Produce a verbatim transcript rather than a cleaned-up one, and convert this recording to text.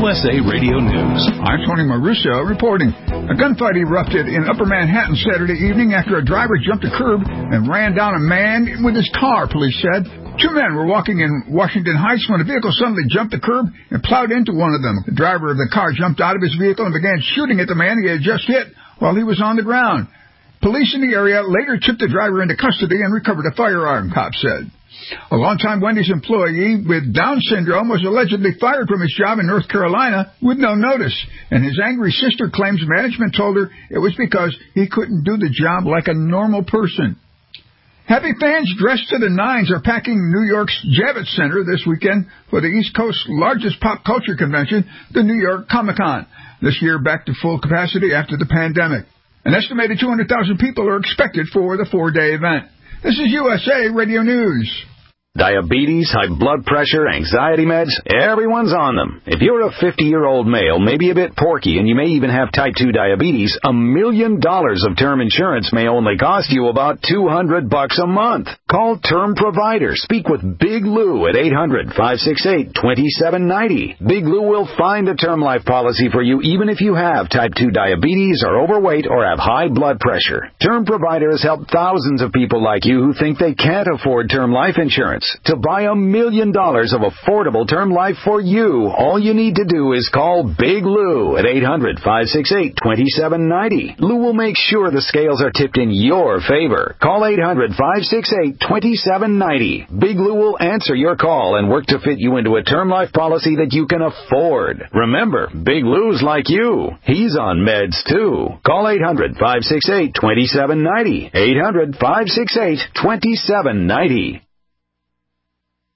S A Radio News. I'm Tony Maruso reporting. A gunfight erupted in Upper Manhattan Saturday evening after a driver jumped a curb and ran down a man with his car, police said. Two men were walking in Washington Heights when a vehicle suddenly jumped the curb and plowed into one of them. The driver of the car jumped out of his vehicle and began shooting at the man he had just hit while he was on the ground. Police in the area later took the driver into custody and recovered a firearm, cops said. A longtime Wendy's employee with Down syndrome was allegedly fired from his job in North Carolina with no notice, and his angry sister claims management told her it was because he couldn't do the job like a normal person. Happy fans dressed to the nines are packing New York's Javits Center this weekend for the East Coast's largest pop culture convention, the New York Comic Con, this year back to full capacity after the pandemic. An estimated two hundred thousand people are expected for the four-day event. This is U S A Radio News. Diabetes, high blood pressure, anxiety meds, everyone's on them. If you're a fifty-year-old male, maybe a bit porky, and you may even have type two diabetes, a million dollars of term insurance may only cost you about two hundred bucks a month. Call Term Provider. Speak with Big Lou at eight hundred, five six eight, two seven nine zero. Big Lou will find a term life policy for you even if you have type two diabetes, are overweight, or have high blood pressure. Term Provider has helped thousands of people like you who think they can't afford term life insurance. To buy a million dollars of affordable term life for you, all you need to do is call Big Lou at eight hundred, five six eight, two seven nine zero. Lou will make sure the scales are tipped in your favor. Call eight hundred, five six eight, two seven nine zero. Big Lou will answer your call and work to fit you into a term life policy that you can afford. Remember, Big Lou's like you. He's on meds too. Call eight hundred, five six eight, two seven nine zero. eight hundred, five six eight, two seven nine zero.